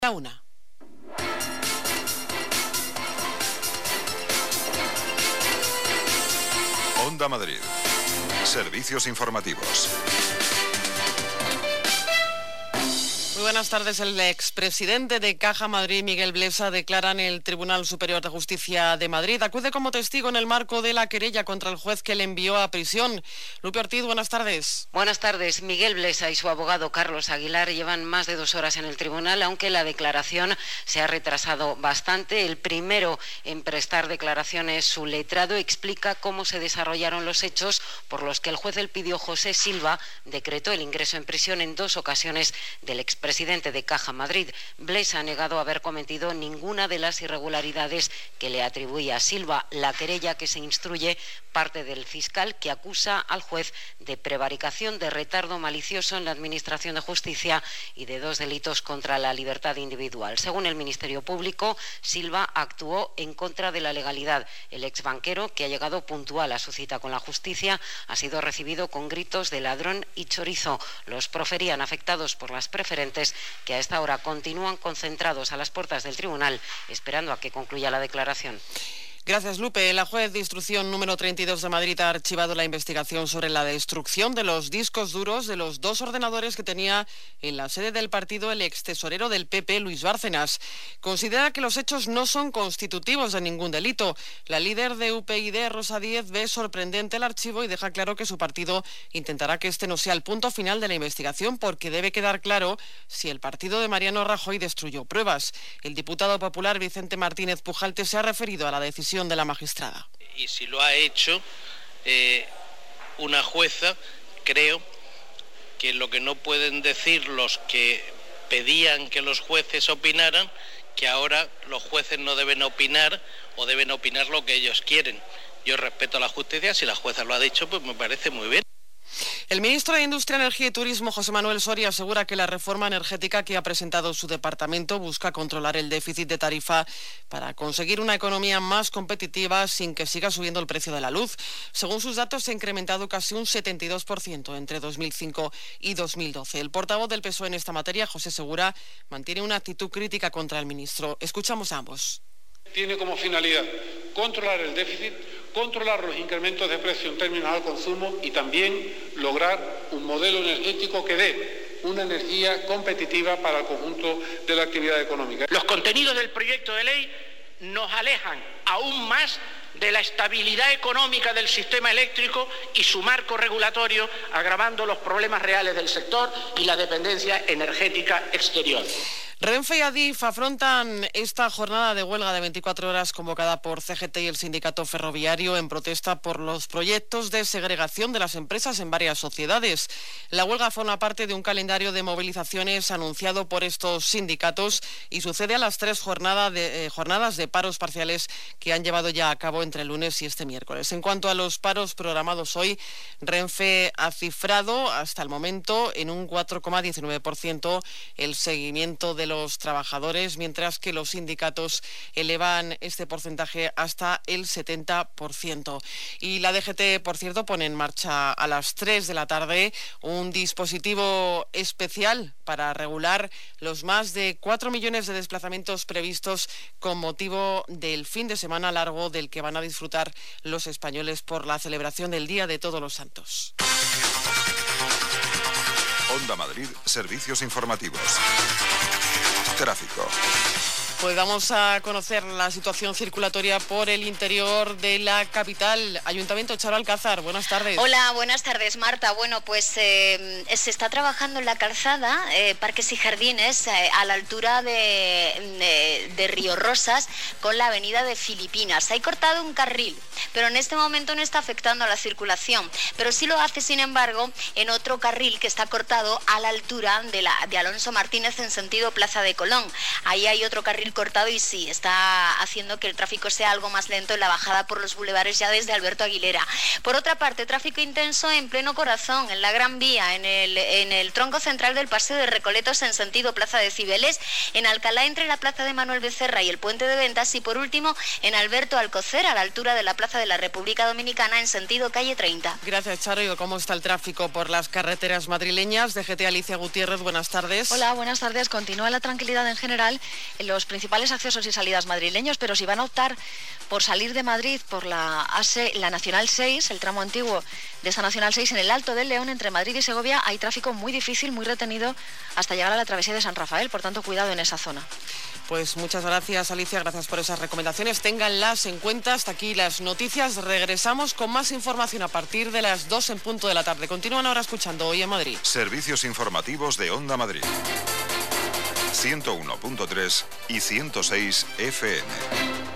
La una. Onda Madrid. Servicios informativos. Muy buenas tardes. El expresidente de Caja Madrid, Miguel Blesa, declara en el Tribunal Superior de Justicia de Madrid. Acude como testigo en el marco de la querella contra el juez que le envió a prisión. Lupe Ortiz, buenas tardes. Buenas tardes. Miguel Blesa y su abogado Carlos Aguilar llevan más de 2 horas en el tribunal, aunque la declaración se ha retrasado bastante. El primero en prestar declaraciones, su letrado, explica cómo se desarrollaron los hechos por los que el juez Elpidio José Silva decretó el ingreso en prisión en 2 ocasiones del expresidente de Caja Madrid. Blesa ha negado haber cometido ninguna de las irregularidades que le atribuía a Silva. La querella que se instruye parte del fiscal, que acusa al juez de prevaricación, de retardo malicioso en la administración de justicia y de 2 delitos contra la libertad individual. Según el Ministerio Público, Silva actuó en contra de la legalidad. El exbanquero, que ha llegado puntual a su cita con la justicia, ha sido recibido con gritos de ladrón y chorizo. Los proferían afectados por las preferentes, que a esta hora continúan concentrados a las puertas del tribunal, esperando a que concluya la declaración. Gracias, Lupe. La juez de instrucción número 32 de Madrid ha archivado la investigación sobre la destrucción de los discos duros de los 2 ordenadores que tenía en la sede del partido el extesorero del PP, Luis Bárcenas. Considera que los hechos no son constitutivos de ningún delito. La líder de UPyD, Rosa Díez, ve sorprendente el archivo y deja claro que su partido intentará que este no sea el punto final de la investigación, porque debe quedar claro si el partido de Mariano Rajoy destruyó pruebas. El diputado popular Vicente Martínez Pujalte se ha referido a la decisión de la magistrada. Y si lo ha hecho una jueza, creo que lo que no pueden decir los que pedían que los jueces opinaran, que ahora los jueces no deben opinar o deben opinar lo que ellos quieren. Yo respeto a la justicia, si la jueza lo ha dicho, pues me parece muy bien. El ministro de Industria, Energía y Turismo, José Manuel Soria, asegura que la reforma energética que ha presentado su departamento busca controlar el déficit de tarifa para conseguir una economía más competitiva sin que siga subiendo el precio de la luz. Según sus datos, se ha incrementado casi un 72% entre 2005 y 2012. El portavoz del PSOE en esta materia, José Segura, mantiene una actitud crítica contra el ministro. Escuchamos a ambos. Tiene como finalidad controlar el déficit, controlar los incrementos de precio en términos al consumo y también lograr un modelo energético que dé una energía competitiva para el conjunto de la actividad económica. Los contenidos del proyecto de ley nos alejan aún más de la estabilidad económica del sistema eléctrico y su marco regulatorio, agravando los problemas reales del sector y la dependencia energética exterior. Renfe y Adif afrontan esta jornada de huelga de 24 horas convocada por CGT y el sindicato ferroviario en protesta por los proyectos de segregación de las empresas en varias sociedades. La huelga forma parte de un calendario de movilizaciones anunciado por estos sindicatos y sucede a las 3 jornadas de paros parciales que han llevado ya a cabo entre el lunes y este miércoles. En cuanto a los paros programados hoy, Renfe ha cifrado hasta el momento en un 4,19% el seguimiento de los trabajadores, mientras que los sindicatos elevan este porcentaje hasta el 70%. Y la DGT, por cierto, pone en marcha a las 3 de la tarde un dispositivo especial para regular los más de 4 millones de desplazamientos previstos con motivo del fin de semana largo del que van a disfrutar los españoles por la celebración del Día de Todos los Santos. Onda Madrid, servicios informativos. Tráfico. Pues vamos a conocer la situación circulatoria por el interior de la capital. Ayuntamiento, Charo Alcázar, buenas tardes. Hola, buenas tardes, Marta. Bueno, pues se está trabajando en la calzada, Parques y Jardines, a la altura de Río Rosas, con la avenida de Filipinas. Hay cortado un carril, pero en este momento no está afectando a la circulación, pero sí lo hace, sin embargo, en otro carril que está cortado a la altura de Alonso Martínez en sentido Plaza de Colón. Ahí hay otro carril muy cortado y sí, está haciendo que el tráfico sea algo más lento en la bajada por los bulevares ya desde Alberto Aguilera. Por otra parte, tráfico intenso en pleno corazón, en la Gran Vía, en el tronco central del Paseo de Recoletos en sentido Plaza de Cibeles, en Alcalá entre la Plaza de Manuel Becerra y el Puente de Ventas y por último en Alberto Alcocer a la altura de la Plaza de la República Dominicana en sentido calle 30. Gracias, Charo. ¿Y cómo está el tráfico por las carreteras madrileñas? DGT Alicia Gutiérrez, buenas tardes. Hola, buenas tardes. Continúa la tranquilidad en general en los principales accesos y salidas madrileños, pero si van a optar por salir de Madrid por la Nacional 6, el tramo antiguo de esta Nacional 6, en el Alto del León, entre Madrid y Segovia, hay tráfico muy difícil, muy retenido, hasta llegar a la travesía de San Rafael, por tanto, cuidado en esa zona. Pues muchas gracias, Alicia, gracias por esas recomendaciones, ténganlas en cuenta. Hasta aquí las noticias, regresamos con más información a partir de las 2 en punto de la tarde. Continúan ahora escuchando Hoy en Madrid. Servicios informativos de Onda Madrid. 101.3 y 106 FM.